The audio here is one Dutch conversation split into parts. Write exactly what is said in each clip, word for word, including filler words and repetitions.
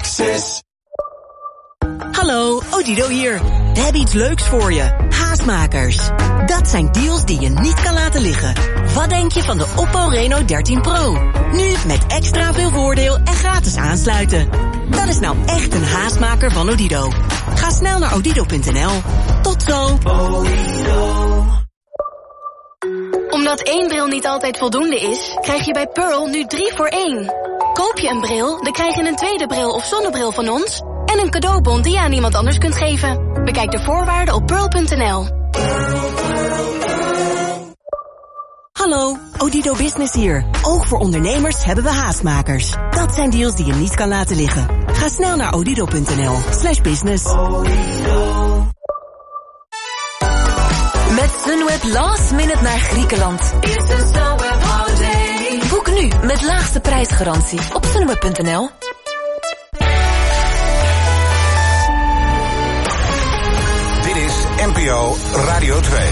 Lexus. Hallo, Odido hier. We hebben iets leuks voor je. Haastmakers. Dat zijn deals die je niet kan laten liggen. Wat denk je van de Oppo Reno dertien Pro? Nu met extra veel voordeel en gratis aansluiten. Dat is nou echt een haastmaker van Odido. Ga snel naar odido punt n l. Tot zo. Odido. Omdat één bril niet altijd voldoende is, krijg je bij Pearl nu drie voor één. Koop je een bril, dan krijg je een tweede bril of zonnebril van ons en een cadeaubon die je aan iemand anders kunt geven. Bekijk de voorwaarden op pearl punt n l. Hallo, Odido Business hier. Ook voor ondernemers hebben we haastmakers. Dat zijn deals die je niet kan laten liggen. Ga snel naar odido punt n l slash business. Met Sunweb last minute naar Griekenland. Boek nu met laagste prijsgarantie op sunweb punt n l. Dit is N P O Radio twee.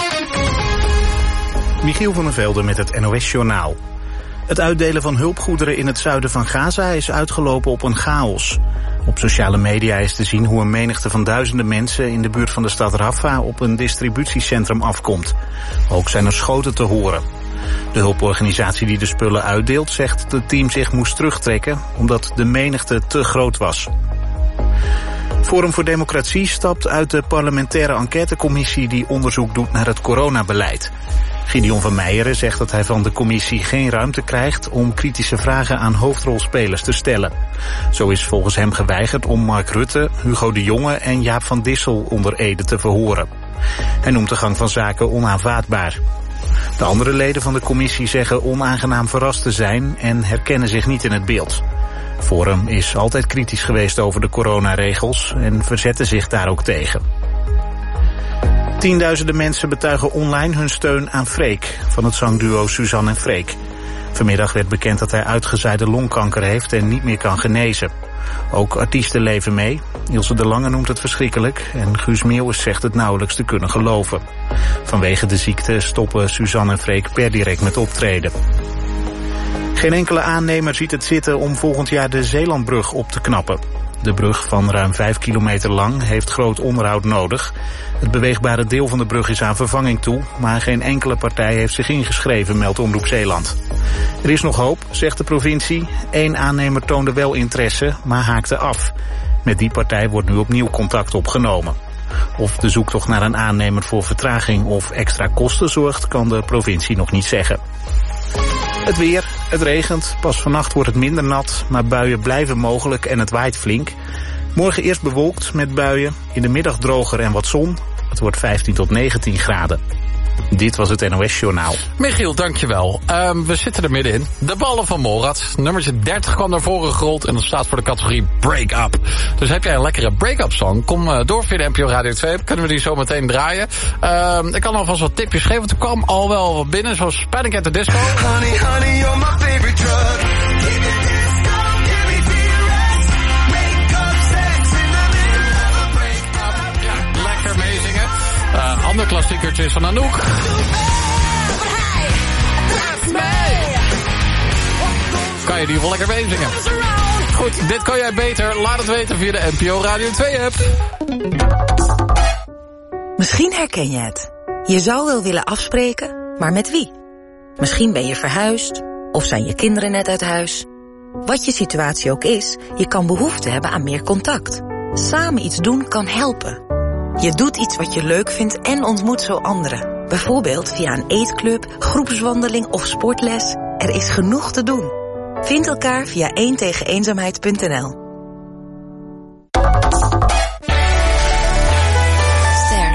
Michiel van der Velde met het N O S-journaal. Het uitdelen van hulpgoederen in het zuiden van Gaza is uitgelopen op een chaos. Op sociale media is te zien hoe een menigte van duizenden mensen in de buurt van de stad Rafah op een distributiecentrum afkomt. Ook zijn er schoten te horen. De hulporganisatie die de spullen uitdeelt zegt dat het team zich moest terugtrekken omdat de menigte te groot was. Forum voor Democratie stapt uit de parlementaire enquêtecommissie die onderzoek doet naar het coronabeleid. Gideon van Meijeren zegt dat hij van de commissie geen ruimte krijgt om kritische vragen aan hoofdrolspelers te stellen. Zo is volgens hem geweigerd om Mark Rutte, Hugo de Jonge en Jaap van Dissel onder ede te verhoren. Hij noemt de gang van zaken onaanvaardbaar. De andere leden van de commissie zeggen onaangenaam verrast te zijn en herkennen zich niet in het beeld. Forum is altijd kritisch geweest over de coronaregels en verzetten zich daar ook tegen. Tienduizenden mensen betuigen online hun steun aan Freek van het zangduo Suzanne en Freek. Vanmiddag werd bekend dat hij uitgezaaide longkanker heeft en niet meer kan genezen. Ook artiesten leven mee. Ilse de Lange noemt het verschrikkelijk en Guus Meeuwis zegt het nauwelijks te kunnen geloven. Vanwege de ziekte stoppen Suzanne en Freek per direct met optreden. Geen enkele aannemer ziet het zitten om volgend jaar de Zeelandbrug op te knappen. De brug van ruim vijf kilometer lang heeft groot onderhoud nodig. Het beweegbare deel van de brug is aan vervanging toe, maar geen enkele partij heeft zich ingeschreven, meldt Omroep Zeeland. Er is nog hoop, zegt de provincie. Eén aannemer toonde wel interesse, maar haakte af. Met die partij wordt nu opnieuw contact opgenomen. Of de zoektocht naar een aannemer voor vertraging of extra kosten zorgt, kan de provincie nog niet zeggen. Het weer, het regent, pas vannacht wordt het minder nat, maar buien blijven mogelijk en het waait flink. Morgen eerst bewolkt met buien, in de middag droger en wat zon. Het wordt vijftien tot negentien graden. Dit was het N O S-journaal. Michiel, dankjewel. Um, we zitten er middenin. De ballen van Morad. Nummertje dertig kwam naar voren gerold en dat staat voor de categorie Break-up. Dus heb jij een lekkere break-up song? Kom uh, door via de N P O Radio twee. Kunnen we die zo meteen draaien. Um, ik kan alvast wat tipjes geven, want er kwam al wel wat binnen. Zoals Panic at the Disco. Honey, honey, you're my favorite drug. Uh, ander klassiekertje is van Anouk. Kan je die wel lekker meezingen? Goed, dit kan jij beter. Laat het weten via de N P O Radio twee app. Misschien herken je het. Je zou wel willen afspreken, maar met wie? Misschien ben je verhuisd, of zijn je kinderen net uit huis. Wat je situatie ook is, je kan behoefte hebben aan meer contact. Samen iets doen kan helpen. Je doet iets wat je leuk vindt en ontmoet zo anderen. Bijvoorbeeld via een eetclub, groepswandeling of sportles. Er is genoeg te doen. Vind elkaar via één tegen eenzaamheid punt n l. Ster.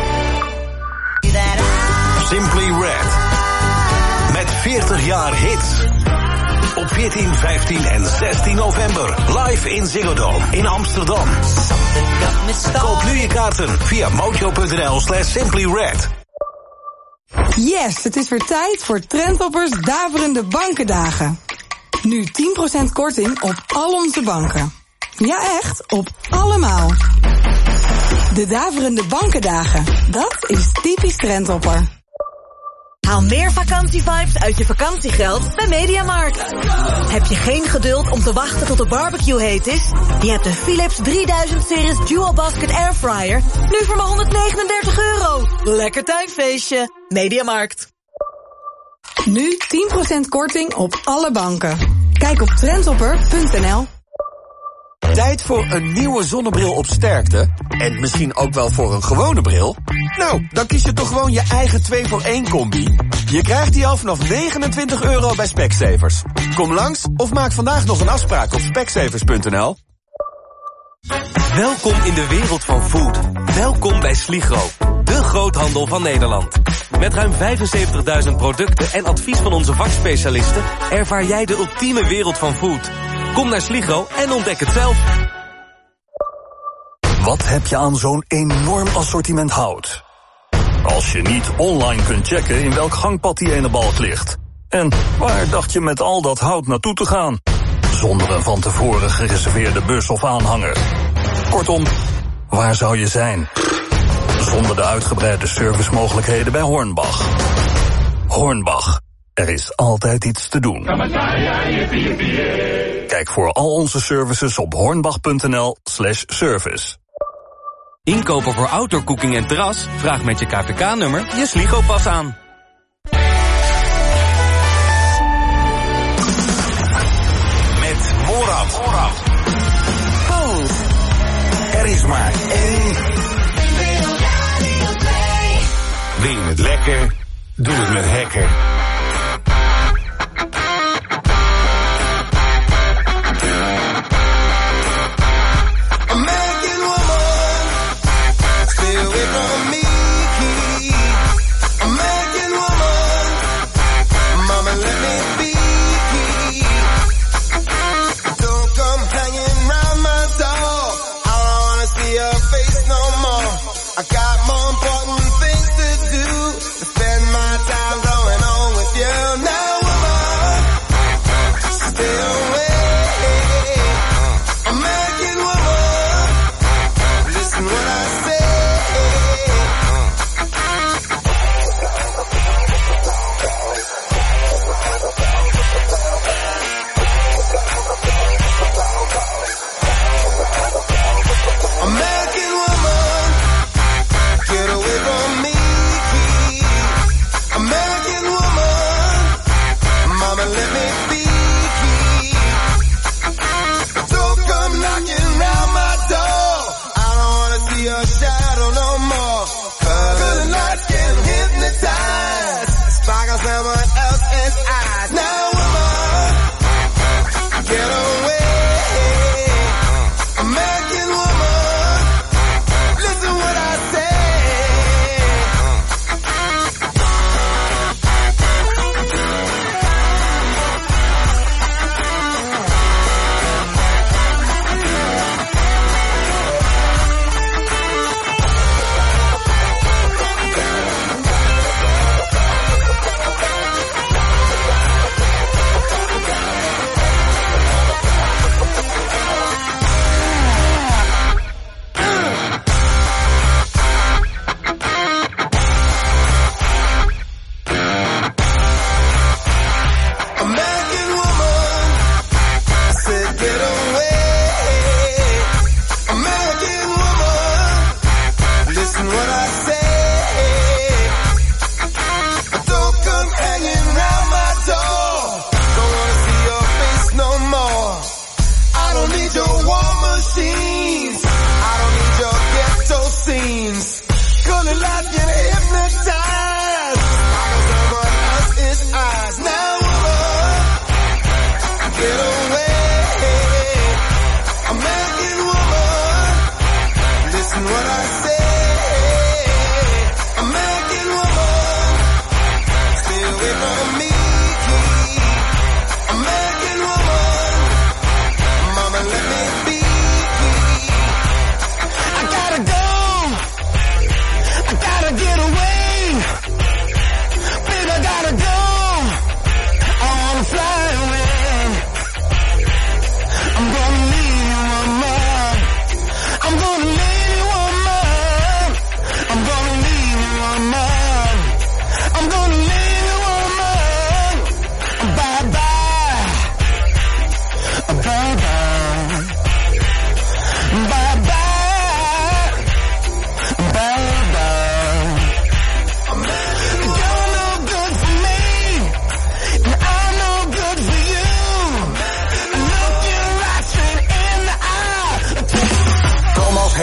Simply Red. Met veertig jaar hits. Op veertien, vijftien en zestien november. Live in Ziggo Dome in Amsterdam. Koop nu je kaarten via mojo punt n l slash simply red. Yes, het is weer tijd voor Trendtoppers Daverende Bankendagen. Nu tien procent korting op al onze banken. Ja echt, op allemaal. De Daverende Bankendagen, dat is typisch Trendtopper. Haal meer vakantievibes uit je vakantiegeld bij Mediamarkt. Heb je geen geduld om te wachten tot de barbecue heet is? Je hebt de Philips drieduizend series Dual Basket Airfryer nu voor maar honderdnegenendertig euro. Lekker tuinfeestje. Mediamarkt. Nu tien procent korting op alle banken. Kijk op trendhopper punt n l. Tijd voor een nieuwe zonnebril op sterkte? En misschien ook wel voor een gewone bril? Nou, dan kies je toch gewoon je eigen twee voor één combi? Je krijgt die al vanaf negenentwintig euro bij Specsavers. Kom langs of maak vandaag nog een afspraak op specsavers punt n l. Welkom in de wereld van food. Welkom bij Sligro, de groothandel van Nederland. Met ruim vijfenzeventigduizend producten en advies van onze vakspecialisten ervaar jij de ultieme wereld van food. Kom naar Sligro en ontdek het zelf. Wat heb je aan zo'n enorm assortiment hout? Als je niet online kunt checken in welk gangpad die ene balk ligt. En waar dacht je met al dat hout naartoe te gaan? Zonder een van tevoren gereserveerde bus of aanhanger. Kortom, waar zou je zijn? Zonder de uitgebreide servicemogelijkheden bij Hornbach. Hornbach, er is altijd iets te doen. Kijk voor al onze services op hornbach punt n l slash service. Inkopen voor outdoor cooking en terras? Vraag met je K V K-nummer je Sligo-pas aan. Met Morat. Oh, er is maar één. Wil je het lekker? Doe het met Hacker. I got more important things to do, to spend my time going on with you. Now, woman, stay away. American woman, listen what I say. American woman,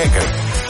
Hekken.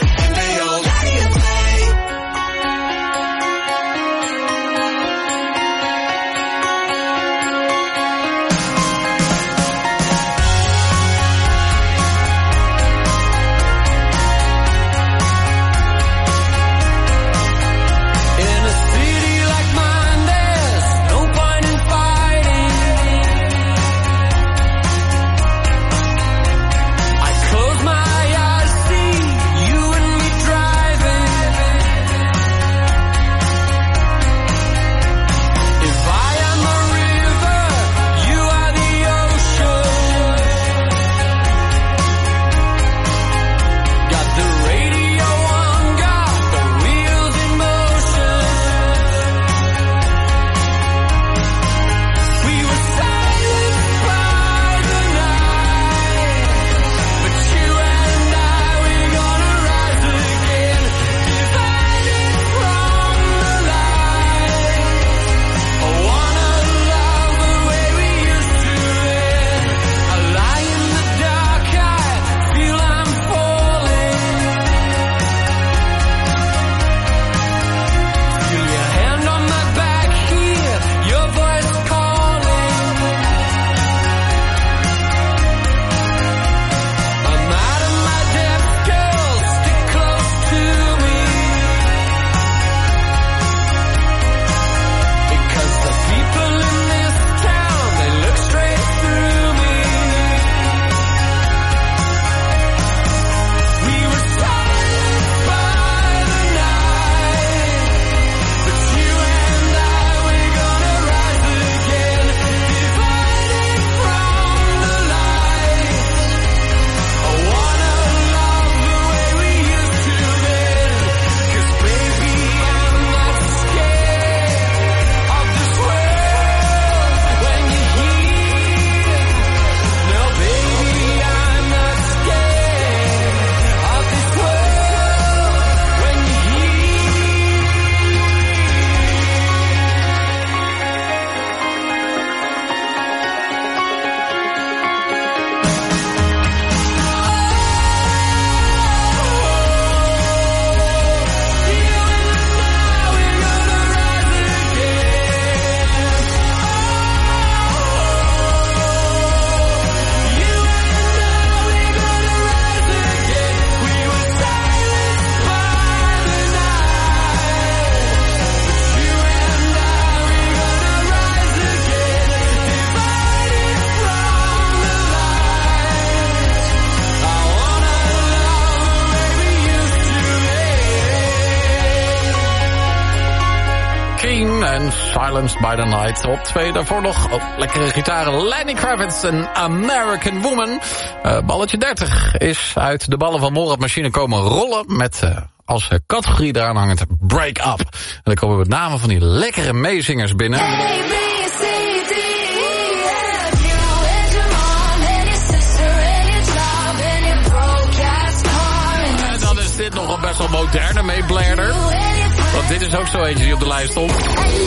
Silenced by the Night. Op twee daarvoor nog oh, lekkere gitaren. Lenny Kravitz, een American Woman. Uh, balletje dertig is uit de ballen van Morad Machine komen rollen met uh, als uh, categorie daaraan hangend Break Up. En dan komen we met name van die lekkere meezingers binnen. En dan is dit nog een best wel moderne meeblader. Want dit is ook zo eentje die op de lijst stond. Uh,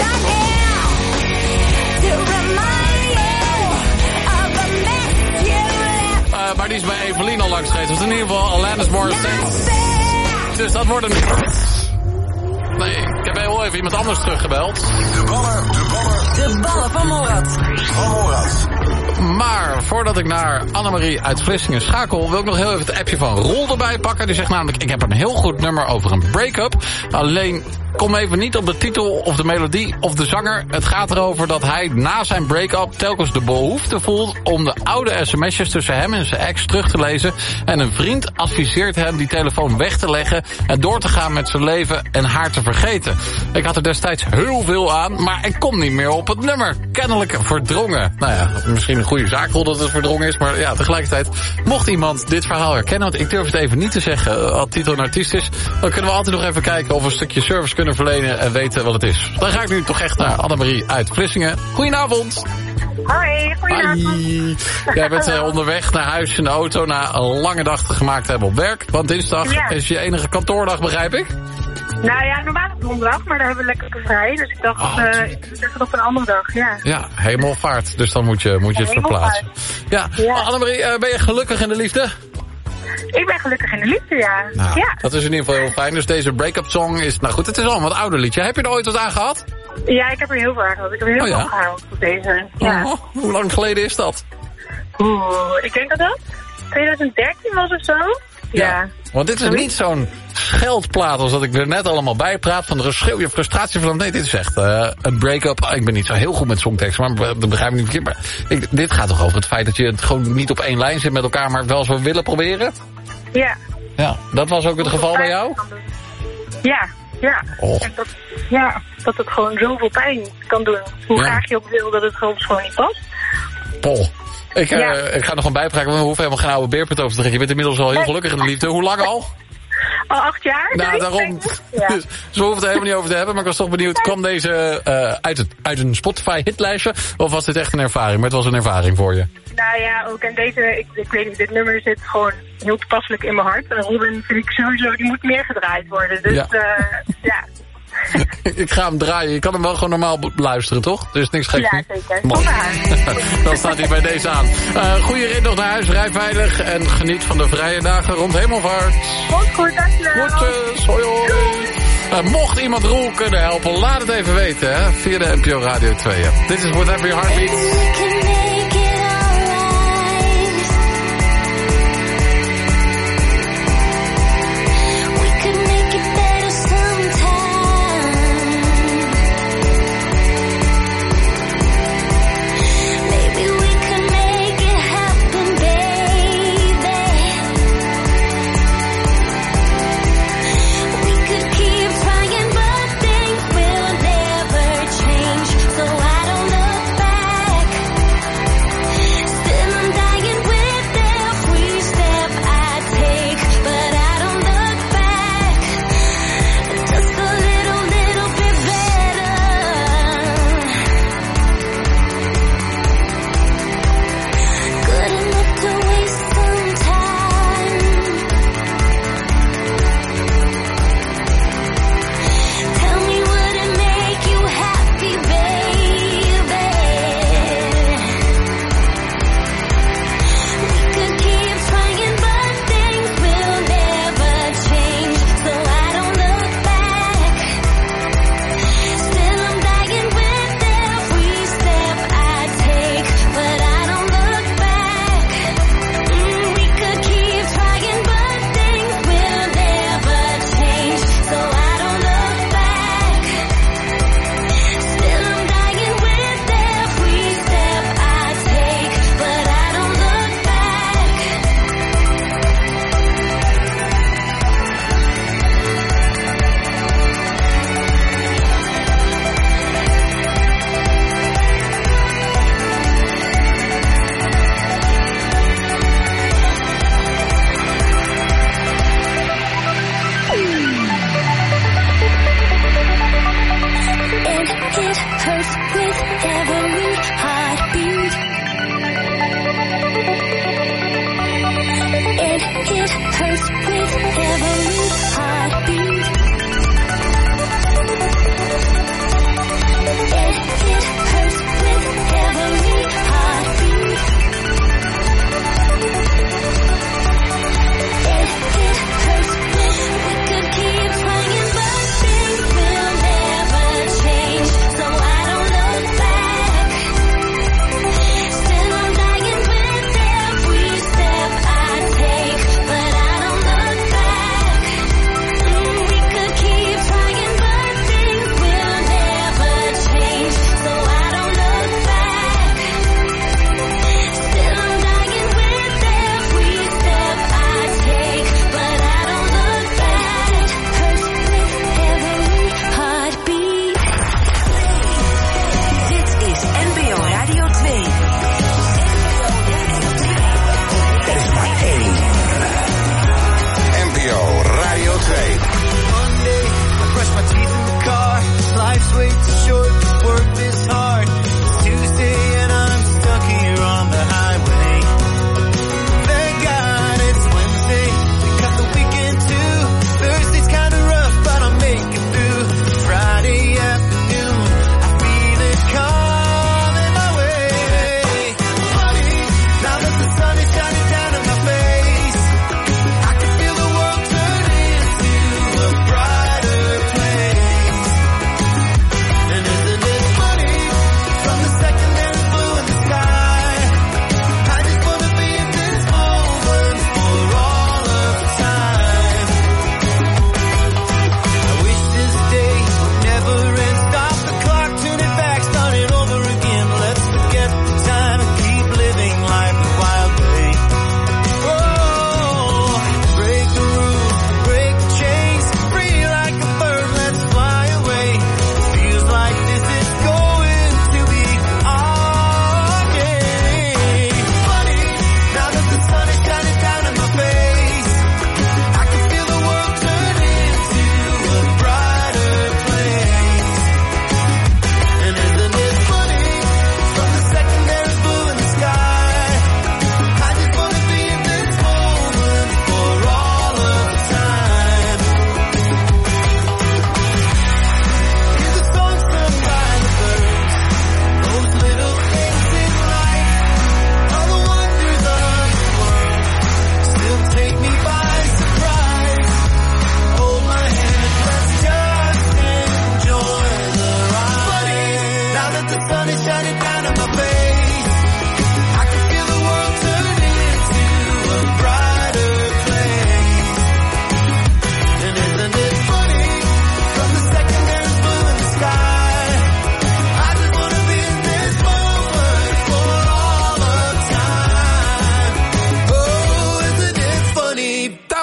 maar die is bij Evelien al langs geweest. Dus in ieder geval Alanis Morissette. Dus dat wordt een... Nee, ik heb heel even iemand anders teruggebeld. De ballen, de ballen. De ballen van Morad. Van Morad. Maar voordat ik naar Annemarie uit Vlissingen schakel, wil ik nog heel even het appje van Roel erbij pakken. Die zegt namelijk, ik heb een heel goed nummer over een break-up. Alleen, kom even niet op de titel of de melodie of de zanger. Het gaat erover dat hij na zijn break-up telkens de behoefte voelt om de oude sms'jes tussen hem en zijn ex terug te lezen. En een vriend adviseert hem die telefoon weg te leggen en door te gaan met zijn leven en haar te vergeten. Ik had er destijds heel veel aan, maar ik kom niet meer op het nummer. Kennelijk verdrongen. Nou ja, misschien een goede zaak dat het verdrongen is, maar ja, tegelijkertijd, mocht iemand dit verhaal herkennen, want ik durf het even niet te zeggen wat titel een artiest is, dan kunnen we altijd nog even kijken of we een stukje service kunnen verlenen en weten wat het is. Dan ga ik nu toch echt naar Annemarie uit Vlissingen. Goedenavond. Hoi, goedenavond. Hi. Jij bent uh, onderweg naar huis in de auto na een lange dag te gemaakt hebben op werk. Want dinsdag ja. is je enige kantoordag, begrijp ik? Nou ja, normaal op donderdag, maar daar hebben we lekker vrij. Dus ik dacht, oh, uh, ik doe het op een andere dag, ja. Ja, hemelvaart. Dus dan moet je, moet je het verplaatsen. Ja, ja. Annemarie, uh, ben je gelukkig in de liefde? Ik ben gelukkig in de liefde, ja. Nou, ja. dat is in ieder geval heel fijn. Dus deze break-up song is... Nou goed, het is al een wat ouder liedje. Heb je er ooit wat aan gehad? Ja, ik heb er heel veel aan gehad. Ik heb er heel Oh, veel ja? aan gehaald op deze. Ja. Oh, hoe lang geleden is dat? Oeh, ik denk dat dat twintig dertien was of zo. Ja. ja. Want dit is niet zo'n scheldplaat als dat ik er net allemaal bij praat. Van de schreeuw je frustratie van. Nee, dit is echt uh, een break-up. Ik ben niet zo heel goed met songteksten, maar dat begrijp ik niet verkeerd. Maar ik, dit gaat toch over het feit dat je het gewoon niet op één lijn zit met elkaar, maar wel zo willen proberen? Ja. Ja, dat was ook het geval bij jou? Ja, ja. Oh. En dat, ja, dat het gewoon zoveel pijn kan doen. Hoe Ja. graag je ook wil dat het gewoon, gewoon niet past. Pol. Ik, uh, Ja. ik ga nog een bijpraten, want we hoeven helemaal geen oude beerpunt over te trekken. Je bent inmiddels al heel gelukkig in de liefde. Hoe lang al? Al acht jaar? Nou, denk daarom. ik. Ja. Dus we hoeven het er helemaal niet over te hebben. Maar ik was toch benieuwd, kwam deze uh, uit, het, uit een Spotify-hitlijstje? Of was dit echt een ervaring? Maar het was een ervaring voor je. Nou ja, ook en deze, ik, ik weet niet, dit nummer zit gewoon heel toepasselijk in mijn hart. En Robin vind ik sowieso, die moet meer gedraaid worden. Dus Ja. ja, uh, ja. Ik ga hem draaien. Je kan hem wel gewoon normaal be- luisteren, toch? Er is niks geks Ja, in. zeker. Mooi. Kom maar. Dan staat hij bij deze aan. Uh, goeie rit nog naar huis, rij veilig en geniet van de vrije dagen rond Hemelvaart. Goed, goed, dankjewel. Groetjes, hoi hoi. Uh, mocht iemand Roel kunnen helpen, laat het even weten, hè, via de N P O Radio twee. Ja. Dit is Whatever Your Heart Beats. So I don't look back.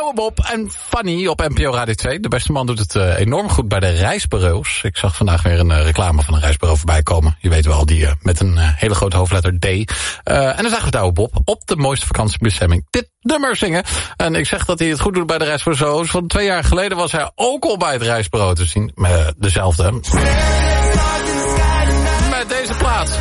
Douwe Bob en Fanny op N P O Radio twee. De beste man doet het uh, enorm goed bij de reisbureaus. Ik zag vandaag weer een uh, reclame van een reisbureau voorbij komen. Je weet wel, die uh, met een uh, hele grote hoofdletter D. Uh, en dan zagen we Douwe Bob op de mooiste vakantiebestemming dit nummer zingen. En ik zeg dat hij het goed doet bij de reisbureaus. Van twee jaar geleden was hij ook al bij het reisbureau te zien. Uh, dezelfde. Met deze plaat.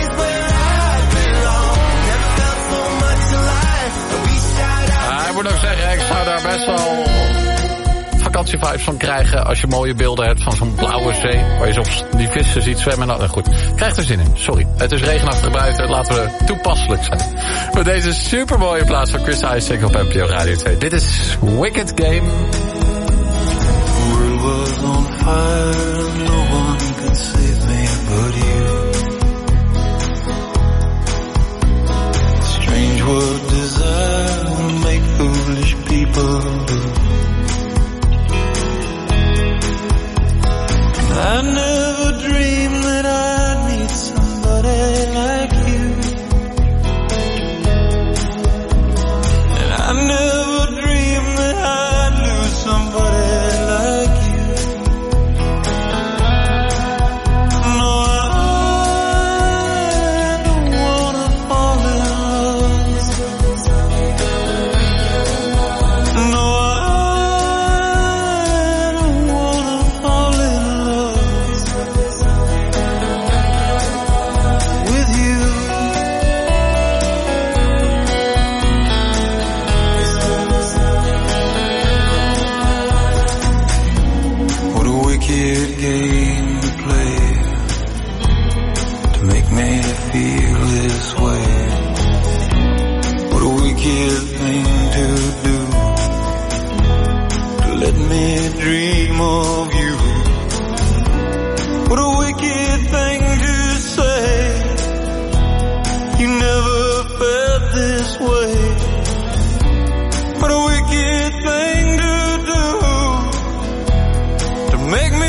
Uh, ik moet ook zeggen, ik zou daar best wel vakantievibes van krijgen als je mooie beelden hebt van zo'n blauwe zee, waar je soms die vissen ziet zwemmen. Nou, goed, krijg er zin in. Sorry, het is regenachtig buiten, laten we toepasselijk zijn. Met deze supermooie plaats van Chris Isaak op N P O Radio twee. Dit is Wicked Game. The world was on fire, no one could save me but you. Strange what desire will make foolish people do. I never dreamed that I'd meet somebody like you. And I never dreamed that I'd lose somebody like you. No, I don't wanna fall in love. No, I don't wanna fall in love. Game to play to make me feel this way. What a wicked thing to do, to let me dream of you. What a wicked thing to say, you never felt this way. What a wicked thing to do, to make me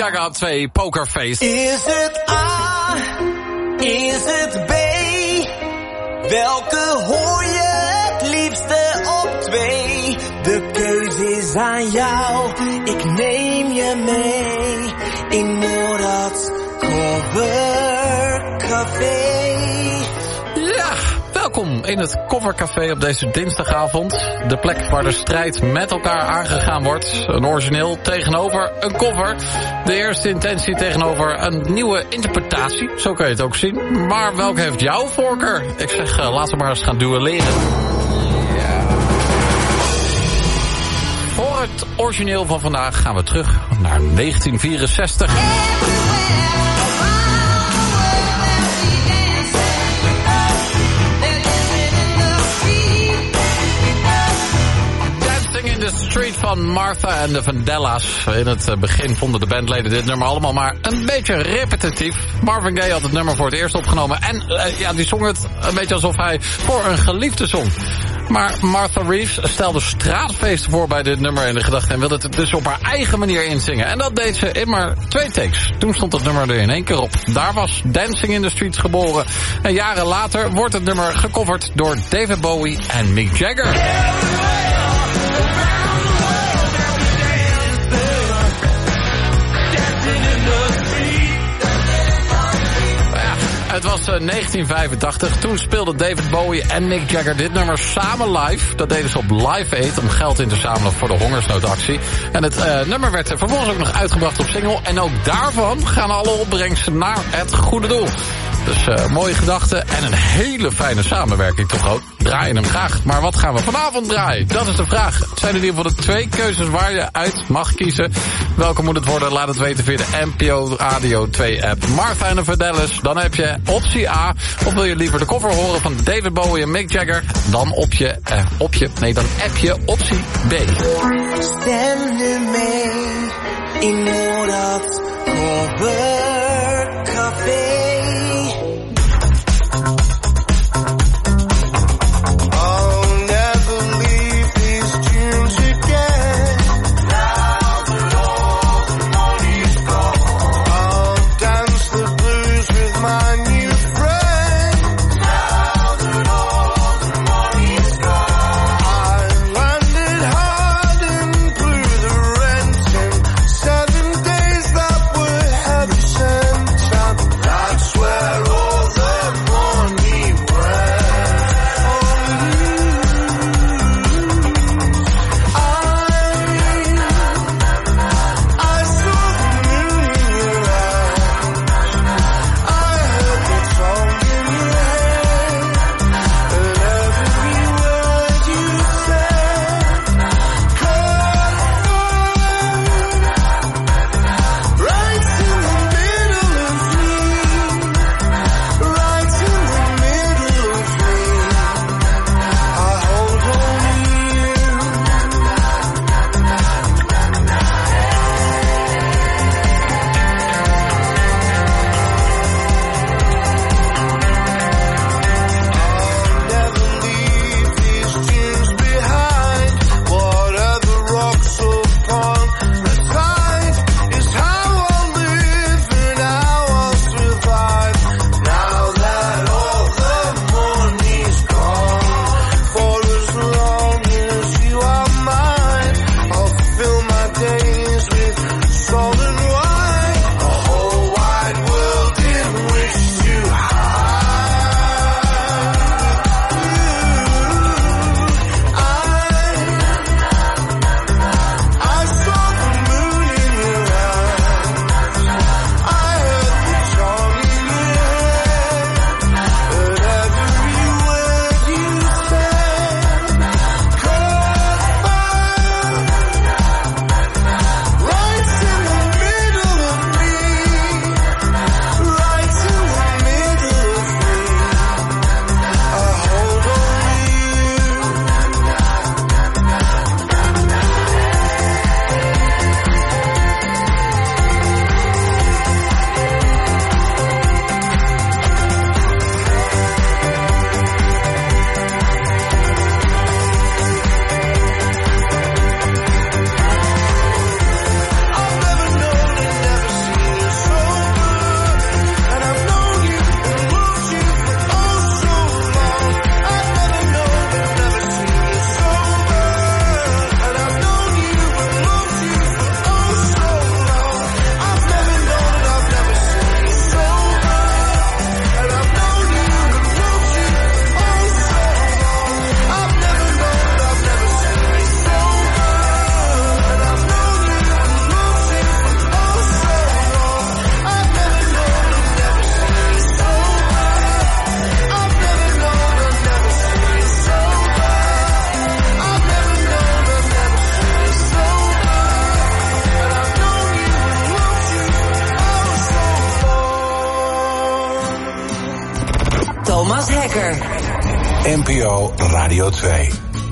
Gaga op twee, Pokerface. Is het A, is het B? Welke hoor je het liefste op twee? De keuze is aan jou, ik neem je mee in Morad's Covercafé. Ja, welkom in het Covercafé op deze dinsdagavond. De plek waar de strijd met elkaar aangegaan wordt. Een origineel tegenover een cover. De eerste intentie tegenover een nieuwe interpretatie. Zo kun je het ook zien. Maar welke heeft jouw voorkeur? Ik zeg, uh, laten we maar eens gaan duelleren. Ja. Voor het origineel van vandaag gaan we terug naar negentien vierenzestig. In the Street van Martha en de Vandellas. In het begin vonden de bandleden dit nummer allemaal maar een beetje repetitief. Marvin Gaye had het nummer voor het eerst opgenomen. En uh, ja, die zong het een beetje alsof hij voor een geliefde zong. Maar Martha Reeves stelde straatfeesten voor bij dit nummer in de gedachte en wilde het dus op haar eigen manier inzingen. En dat deed ze in maar twee takes. Toen stond het nummer er in één keer op. Daar was Dancing in the Streets geboren. En jaren later wordt het nummer gecoverd door David Bowie en Mick Jagger. Het was uh, negentien vijfentachtig. Toen speelden David Bowie en Mick Jagger dit nummer samen live. Dat deden ze op Live Aid om geld in te zamelen voor de hongersnoodactie. En het uh, nummer werd uh, vervolgens ook nog uitgebracht op single. En ook daarvan gaan alle opbrengsten naar het goede doel. Dus uh, mooie gedachten en een hele fijne samenwerking toch ook. Draaien hem graag. Maar wat gaan we vanavond draaien? Dat is de vraag. Het zijn in ieder geval de twee keuzes waar je uit mag kiezen. Welke moet het worden? Laat het weten via de N P O Radio twee app. Martha en de Vandellas. Dan heb je optie A. Of wil je liever de cover horen van David Bowie en Mick Jagger? Dan op je, eh, op je, nee, dan app je optie B. Stem nu mee in Morad's Covercafé. Seven Lekker. N P O Radio twee.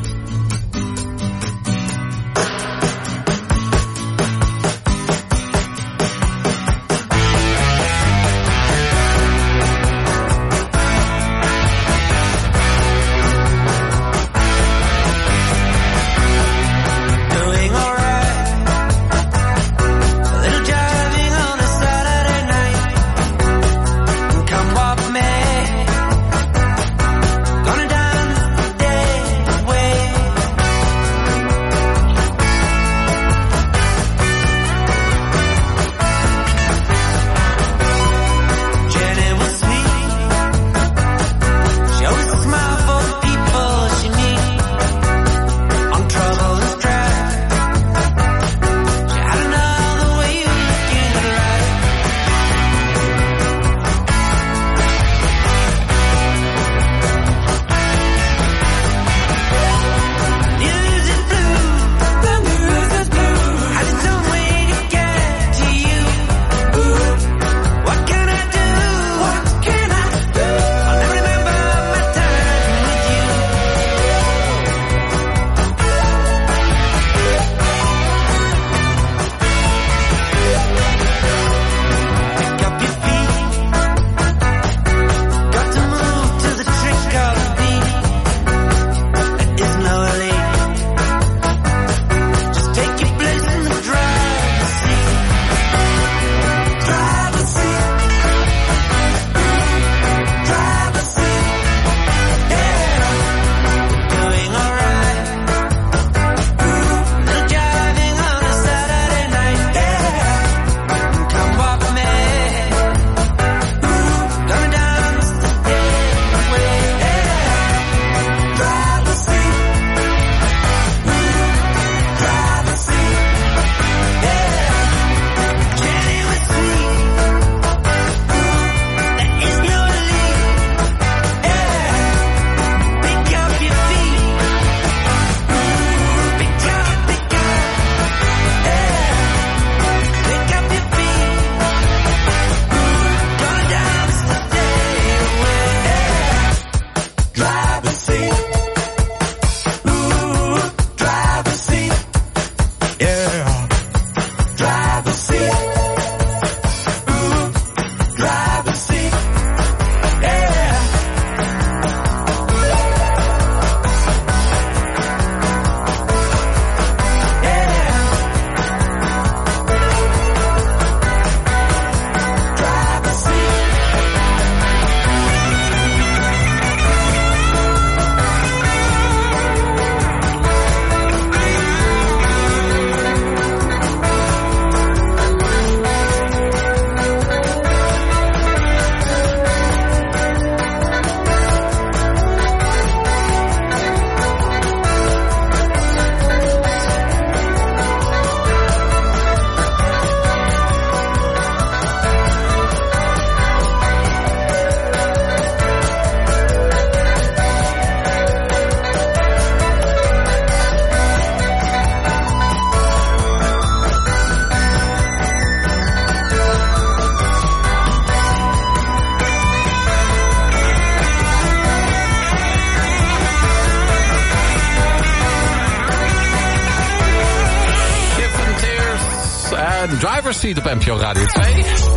Driver's Seat op N P O Radio twee.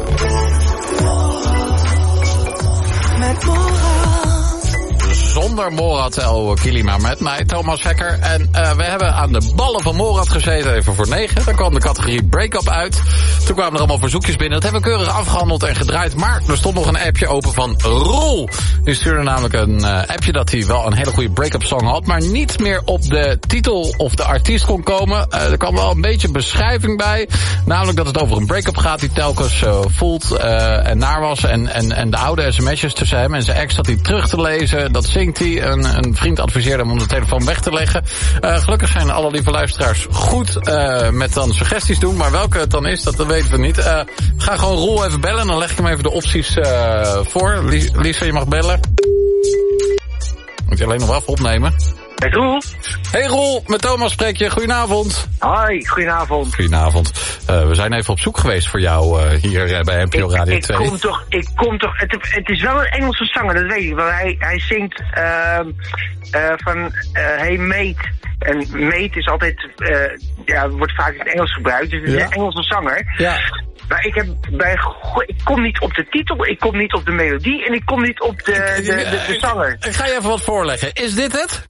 Met Morad. Zonder Morad El Kilima, met mij, Thomas Hekker. En uh, we hebben aan de ballen van Morad gezeten, even voor negen. Dan kwam de categorie Break-up uit. Toen kwamen er allemaal verzoekjes binnen. Dat hebben we keurig afgehandeld en gedraaid. Maar er stond nog een appje open van Roel. Die stuurde namelijk een uh, appje dat hij wel een hele goede break-up song had, maar niet meer op de titel of de artiest kon komen. Uh, er kwam wel een beetje beschrijving bij. Namelijk dat het over een break-up gaat die telkens uh, voelt uh, en naar was. En, en, en de oude sms'jes tussen hem en zijn ex dat hij terug te lezen. Dat zingt hij. Een, een vriend adviseerde hem om de telefoon weg te leggen. Uh, gelukkig zijn alle lieve luisteraars goed uh, met dan suggesties doen. Maar welke het dan is, dat weten we niet. Uh, ga gewoon Roel even bellen. Dan leg ik hem even de opties uh, voor. Lies, Lisa, je mag bellen. Moet je alleen nog wel even opnemen. Met Roel. Hey Roel, met Thomas spreek je. Goedenavond. Hoi, goedenavond. Goedenavond. Uh, we zijn even op zoek geweest voor jou uh, hier uh, bij N P O Radio ik, twee. Ik kom toch, ik kom toch, het, het is wel een Engelse zanger, dat weet ik. Want hij, hij zingt uh, uh, van uh, Hey Mate. En mate is altijd, uh, ja, wordt vaak in het Engels gebruikt. Dus het is ja. een Engelse zanger. Ja. Maar ik heb bij, ik kom niet op de titel, ik kom niet op de melodie en ik kom niet op de, de, de, de, de zanger. Ik ga je even wat voorleggen. Is dit het?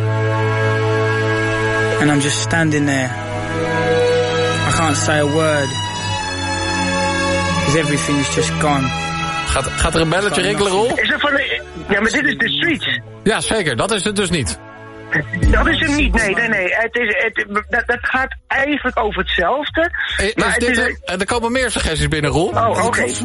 And I'm just standing there. I can't say a word. Because everything is just gone. Gaat, gaat er een belletje rinkelen, Roel? Is er van de, ja, maar dit is The Streets. Ja, zeker. Dat is het dus niet. Dat is hem niet, nee, nee, nee. Het is, het, dat, dat gaat eigenlijk over hetzelfde. Is, maar is het dit is een, een, er komen meer suggesties binnen, Roel. Oh, oké. Okay.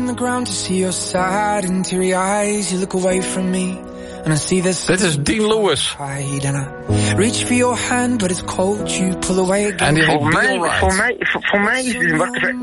Dit is Dean Lewis. Reach for your hand, but it's cold. You pull away again. En die heet voor, mij, Right. voor mij, voor, voor mij is het, wacht even.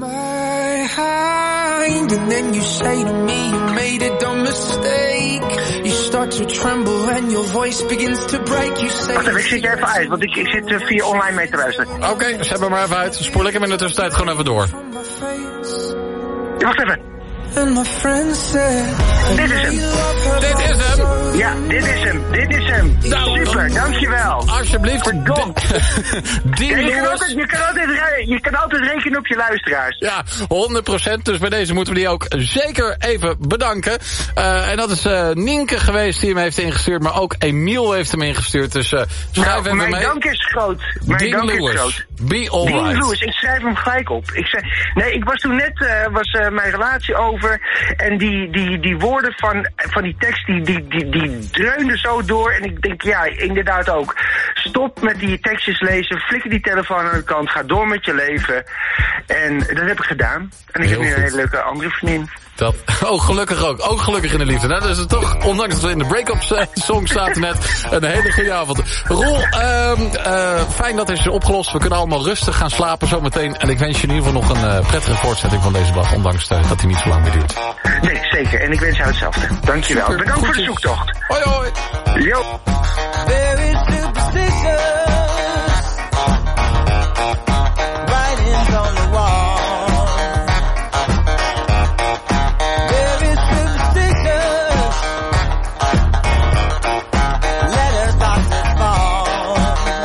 And then you say to me, you made a dumb mistake. You start to tremble and your voice begins to break. You say. Wacht even, ik zit je even uit, want ik, ik zit uh, via online mee te luisteren. Oké, okay, zet me maar even uit. Spoel ik hem in de tussentijd gewoon even door. Ja, wacht even. And my friend said, dit is hem. Dit is hem. Ja, dit is hem. Dit is hem. Nou, super, dankjewel. Alsjeblieft. Verdomd. Dean ja, je, kan Lewis. altijd, je, kan altijd, je kan altijd rekenen op je luisteraars. Ja, honderd procent. Dus bij deze moeten we die ook zeker even bedanken. Uh, en dat is uh, Nienke geweest die hem heeft ingestuurd. Maar ook Emiel heeft hem ingestuurd. Dus uh, schrijf nou, even mijn mee. Mijn dank is groot. Mijn Dean dank Lewis. is groot. Be alright. Dean Lewis, ik schrijf hem gelijk op. Ik zei, nee, ik was toen net, uh, was uh, mijn relatie over. En die, die, die woorden van, van die tekst, die, die, die, die dreunden zo door. En ik denk, ja, inderdaad ook. Stop met die tekstjes lezen. Flikker die telefoon aan de kant. Ga door met je leven. En dat heb ik gedaan. En ik Heel heb nu goed. een hele leuke andere vriendin. Dat, oh, gelukkig ook. Ook gelukkig in de liefde. Nou, dat is het toch, ondanks dat we in de break-up song zaten net, een hele goede avond. Roel, uh, uh, fijn dat het is opgelost. We kunnen allemaal rustig gaan slapen zometeen. En ik wens je in ieder geval nog een uh, prettige voortzetting van deze dag, ondanks uh, dat hij niet zo lang meer duurt. Nee, zeker. En ik wens jou hetzelfde. Dankjewel. Super, Bedankt goedjes. voor de zoektocht. Hoi, hoi. Yo. there is superstition. Writings on the wall. There is superstition. Letters doctors fall.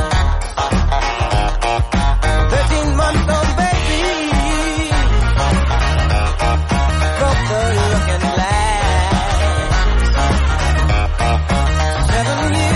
Thirteen months old baby broke the looking glass. Seven years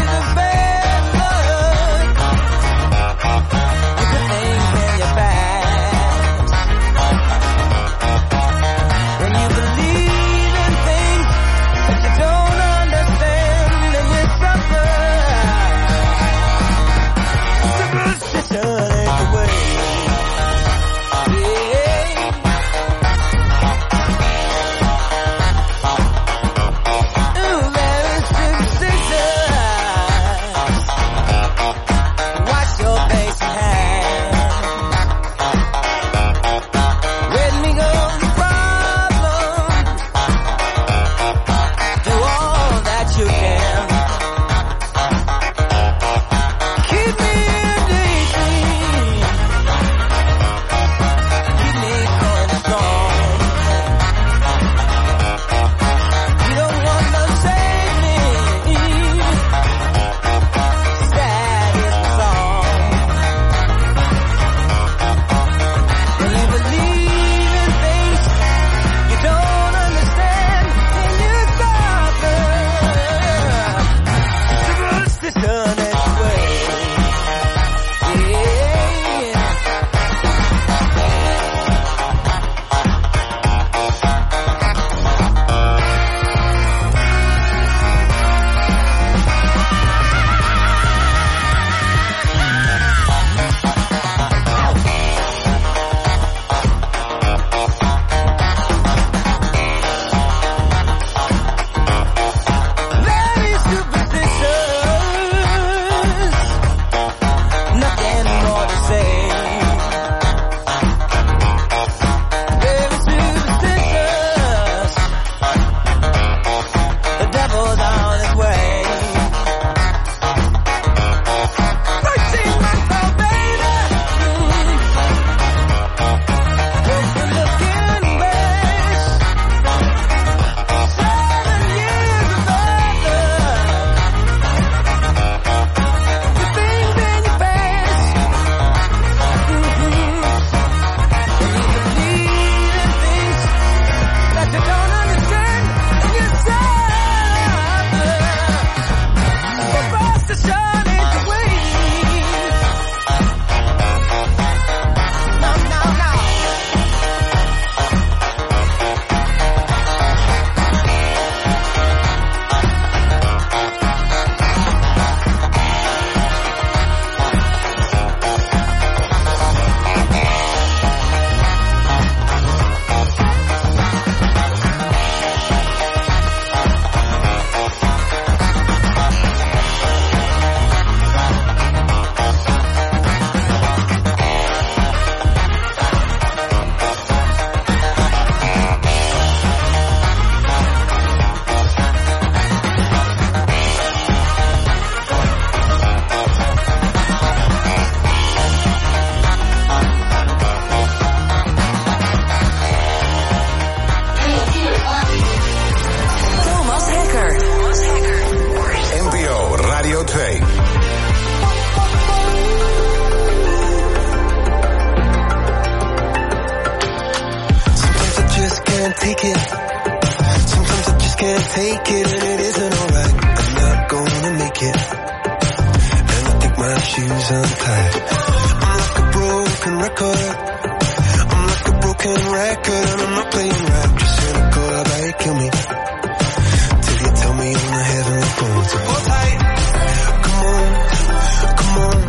can't take it. Sometimes I just can't take it, and it isn't alright. I'm not gonna make it, and I think my shoes untied. I'm like a broken record. I'm like a broken record, and I'm not playing right. Just cynical, I bet it kill me till you tell me on the heavenly phone. So hold tight, come on, come on.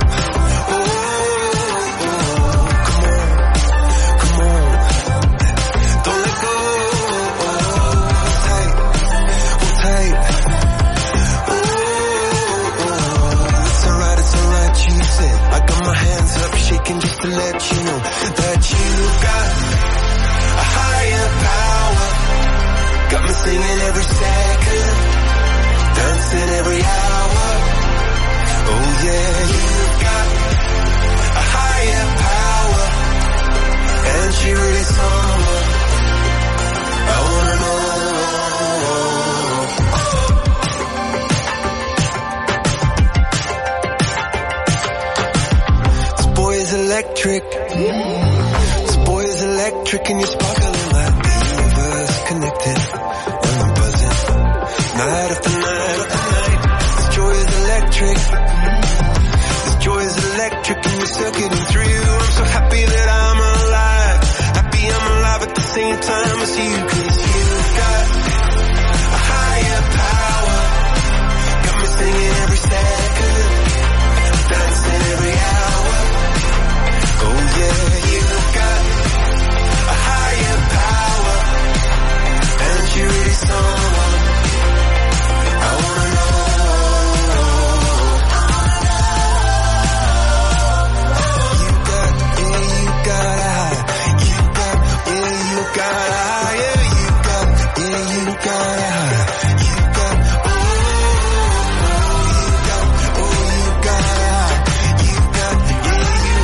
Just to let you know that you've got a higher power. Got me singing every second, dancing every hour. Oh yeah, you've got a higher power, and she really someone I wanna know. Electric. This boy is electric, and you're sparkling like the universe connected. And I'm buzzing night after night after night. This joy is electric. This joy is electric, and you're circuiting through. I'm so happy that I'm alive. Happy I'm alive at the same time as you, 'cause you've got a higher power. Got me singing every second, dancing every hour. Oh yeah, you've got a higher power, and you're really someone I wanna know. You got, yeah, you got a high. You got, yeah, you got a higher. You got, yeah, you got a high. You got, oh, you got, oh, you got a high. You got, yeah, you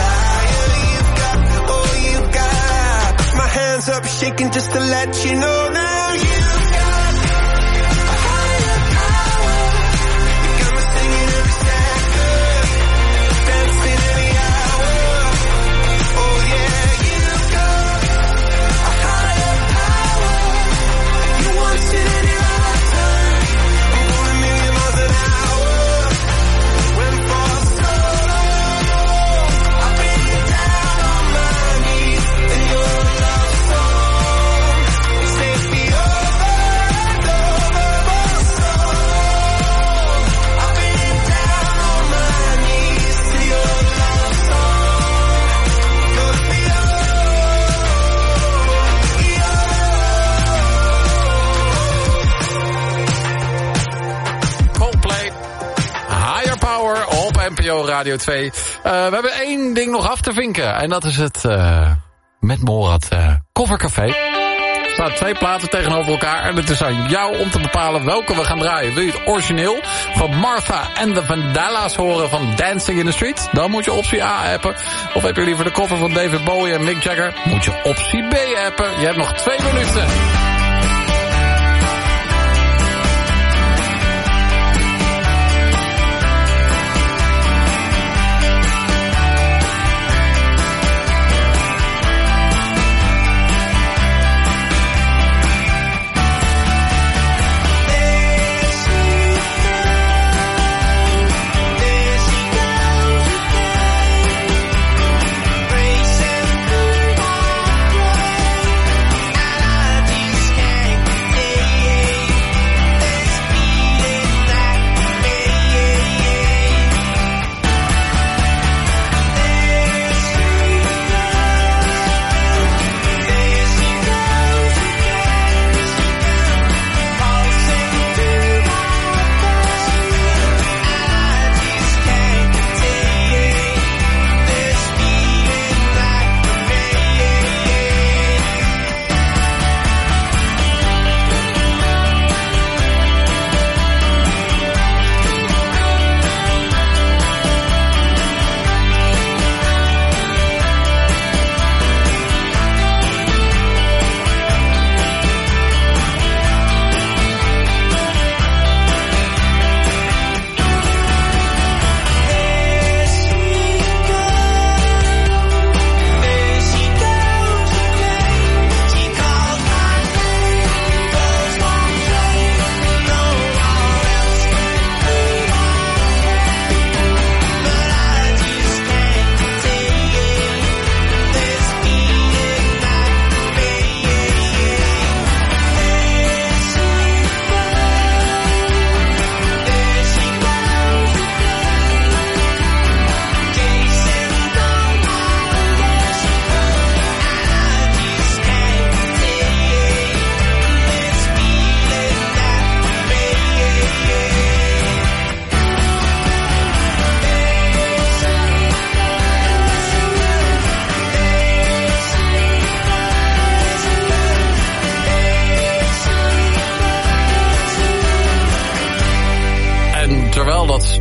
got. My hands up shaking just to let you know now you've got a higher power. You got me singing every second, dancing every hour. Oh yeah, you've got a higher power. You want it in your lifetime. I'm going a million miles an hour. Went for so long, I've been down on my knees in your love song. Take me over and over my soul. I've been down on my knees to your love song. Gonna be Coldplay, Higher Power op N P O Radio twee. Uh, we hebben één ding nog af te vinken. En dat is het uh, met Morad uh, Covercafé. Er staan twee platen tegenover elkaar. En het is aan jou om te bepalen welke we gaan draaien. Wil je het origineel van Martha and the Vandellas horen van Dancing in the Street? Dan moet je optie A appen. Of heb je liever de cover van David Bowie en Mick Jagger? Moet je optie B appen. Je hebt nog twee minuten. Racing through my brain, and I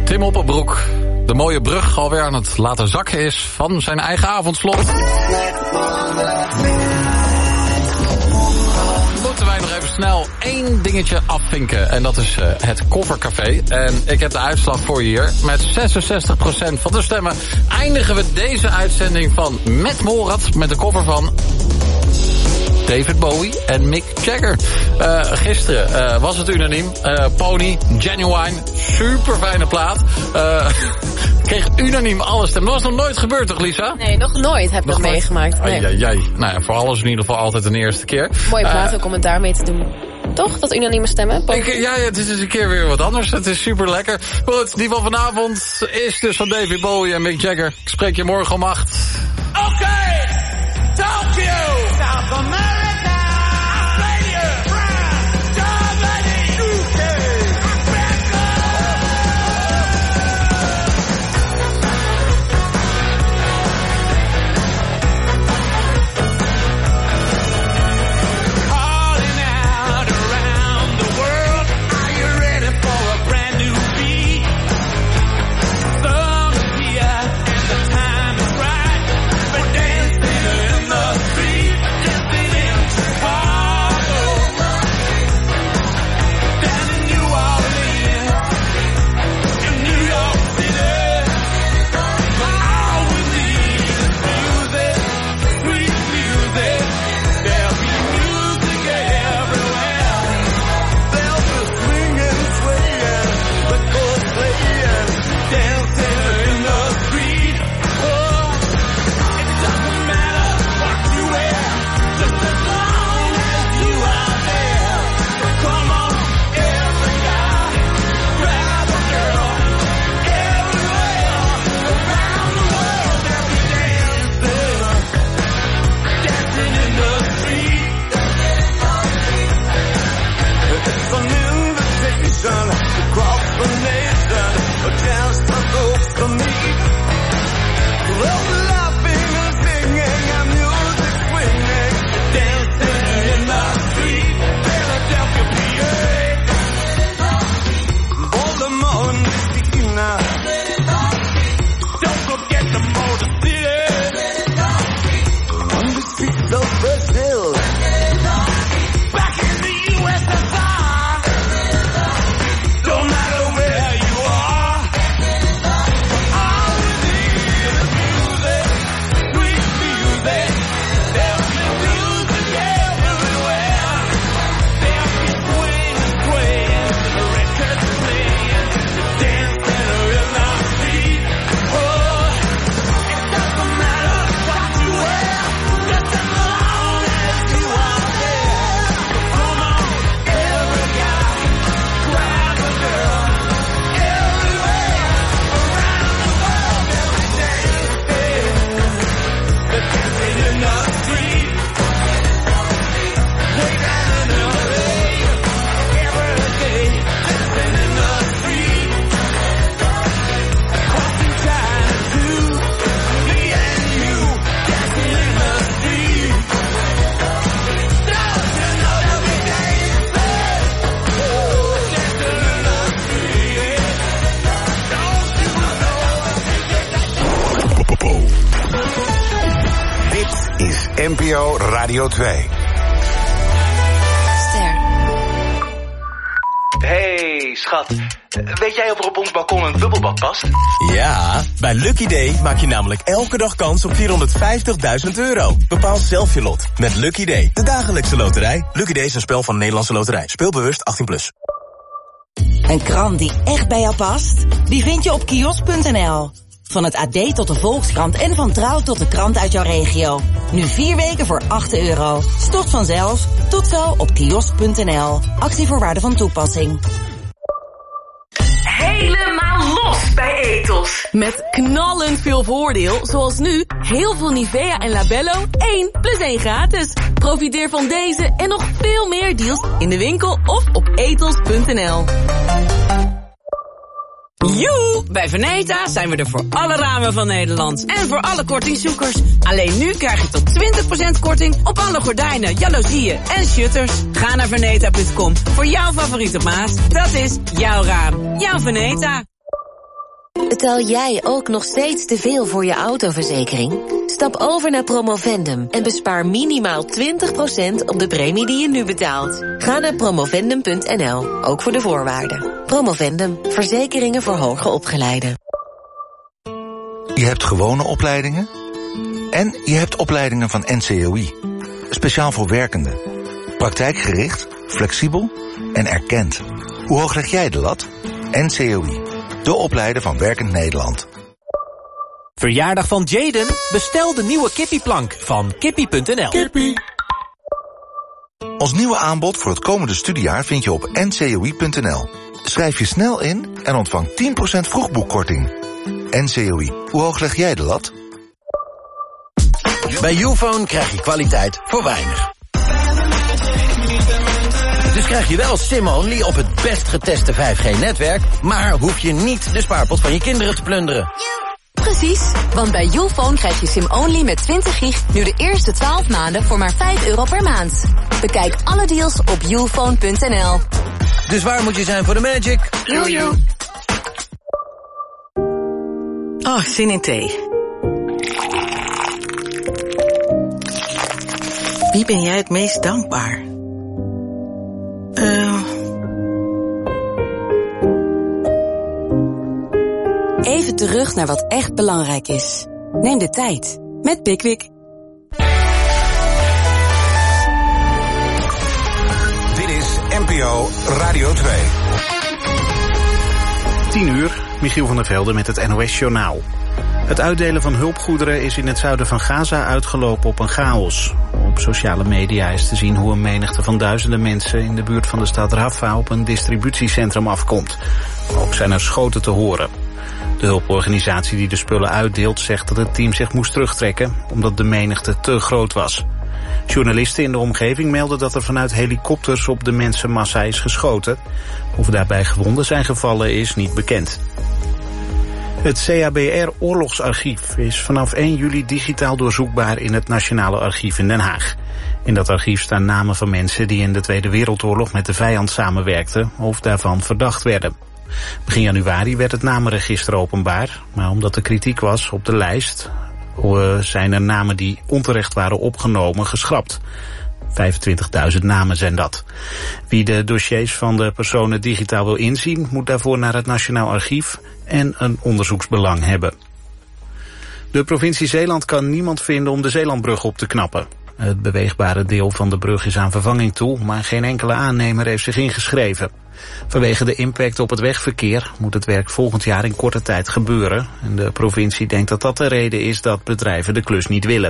Tim Oppenbroek. De mooie brug alweer aan het laten zakken is van zijn eigen avondslot. Moeten wij nog even snel één dingetje afvinken. En dat is uh, het Koffercafé. En ik heb de uitslag voor je hier. Met zesenzestig procent van de stemmen eindigen we deze uitzending van Met Morad. Met de cover van David Bowie en Mick Jagger. Uh, gisteren uh, was het unaniem. Uh, Pony, Genuine, super fijne plaat. Uh, kreeg unaniem alle stemmen. Dat was nog nooit gebeurd, toch, Lisa? Nee, nog nooit heb ik dat meegemaakt. Nee. Ai, ai, ai. Nou ja, voor alles in ieder geval altijd een eerste keer. Mooie plaat uh, ook om het daarmee te doen. Toch? Dat unanieme stemmen? Ik, ja, ja, het is eens een keer weer wat anders. Het is super lekker. Goed, die van vanavond is dus van David Bowie en Mick Jagger. Ik spreek je morgen om acht. Oké, okay. Tokyo, South America. N P O Radio twee. Ster. Hey, schat. Weet jij of er op ons balkon een bubbelbad past? Ja, bij Lucky Day maak je namelijk elke dag kans op vierhonderdvijftigduizend euro. Bepaal zelf je lot met Lucky Day, de dagelijkse loterij. Lucky Day is een spel van de Nederlandse Loterij. Speelbewust achttien plus. Een krant die echt bij jou past? Die vind je op kiosk punt n l. Van het A D tot de Volkskrant en van Trouw tot de krant uit jouw regio. Nu vier weken voor acht euro. Stort vanzelf. Tot zo op kiosk punt n l. Actievoorwaarden van toepassing. Helemaal los bij Ethos. Met knallend veel voordeel, zoals nu heel veel Nivea en Labello één plus één gratis. Profiteer van deze en nog veel meer deals in de winkel of op ethos punt n l. Joe! Bij Veneta zijn we er voor alle ramen van Nederland. En voor alle kortingzoekers. Alleen nu krijg je tot twintig procent korting op alle gordijnen, jaloezieën en shutters. Ga naar veneta punt com voor jouw favoriete maat. Dat is jouw raam. Jouw Veneta. Betaal jij ook nog steeds te veel voor je autoverzekering? Stap over naar Promovendum en bespaar minimaal twintig procent op de premie die je nu betaalt. Ga naar promovendum punt n l, ook voor de voorwaarden. Promovendum, verzekeringen voor hoger opgeleiden. Je hebt gewone opleidingen en je hebt opleidingen van N C O I. Speciaal voor werkenden. Praktijkgericht, flexibel en erkend. Hoe hoog leg jij de lat? N C O I, de opleider van Werkend Nederland. Verjaardag van Jaden? Bestel de nieuwe kippieplank van kippie punt n l. Kippie. Ons nieuwe aanbod voor het komende studiejaar vind je op N C O I punt n l. Schrijf je snel in en ontvang tien procent vroegboekkorting. N C O I, hoe hoog leg jij de lat? Bij Youfone krijg je kwaliteit voor weinig. Dus krijg je wel SIM-only op het best geteste vijf G-netwerk, maar hoef je niet de spaarpot van je kinderen te plunderen. Precies, want bij Youfone krijg je SIM-only met twintig gig nu de eerste twaalf maanden voor maar vijf euro per maand. Bekijk alle deals op youfone punt n l. Dus waar moet je zijn voor de magic? Jojo. Oh, zin in thee. Wie ben jij het meest dankbaar? Uh... Even terug naar wat echt belangrijk is. Neem de tijd met Pickwick. Dit is N P O Radio twee. tien uur, Michiel van der Velde met het N O S-journaal. Het uitdelen van hulpgoederen is in het zuiden van Gaza uitgelopen op een chaos. Op sociale media is te zien hoe een menigte van duizenden mensen in de buurt van de stad Rafah op een distributiecentrum afkomt. Ook zijn er schoten te horen. De hulporganisatie die de spullen uitdeelt zegt dat het team zich moest terugtrekken omdat de menigte te groot was. Journalisten in de omgeving melden dat er vanuit helikopters op de mensenmassa is geschoten. Of daarbij gewonden zijn gevallen is niet bekend. Het C A B R-oorlogsarchief is vanaf één juli digitaal doorzoekbaar in het Nationale Archief in Den Haag. In dat archief staan namen van mensen die in de Tweede Wereldoorlog met de vijand samenwerkten of daarvan verdacht werden. Begin januari werd het namenregister openbaar, maar omdat er kritiek was op de lijst zijn er namen die onterecht waren opgenomen geschrapt. vijfentwintigduizend namen zijn dat. Wie de dossiers van de personen digitaal wil inzien, moet daarvoor naar het Nationaal Archief en een onderzoeksbelang hebben. De provincie Zeeland kan niemand vinden om de Zeelandbrug op te knappen. Het beweegbare deel van de brug is aan vervanging toe, maar geen enkele aannemer heeft zich ingeschreven. Vanwege de impact op het wegverkeer moet het werk volgend jaar in korte tijd gebeuren. En de provincie denkt dat dat de reden is dat bedrijven de klus niet willen.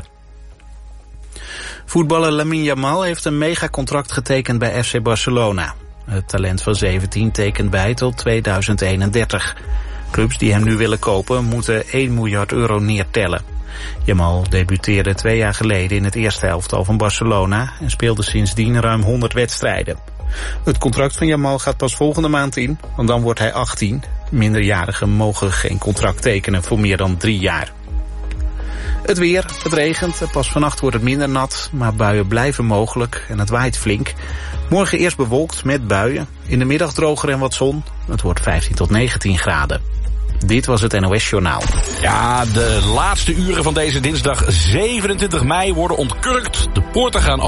Voetballer Lamine Yamal heeft een megacontract getekend bij F C Barcelona. Het talent van zeventien tekent bij tot tweeduizend eenendertig. Clubs die hem nu willen kopen moeten één miljard euro neertellen. Yamal debuteerde twee jaar geleden in het eerste elftal van Barcelona en speelde sindsdien ruim honderd wedstrijden. Het contract van Yamal gaat pas volgende maand in, want dan wordt hij achttien. Minderjarigen mogen geen contract tekenen voor meer dan drie jaar. Het weer, het regent, pas vannacht wordt het minder nat, maar buien blijven mogelijk en het waait flink. Morgen eerst bewolkt met buien, in de middag droger en wat zon. Het wordt vijftien tot negentien graden. Dit was het N O S-journaal. Ja, de laatste uren van deze dinsdag zevenentwintig mei worden ontkurkt. De poorten gaan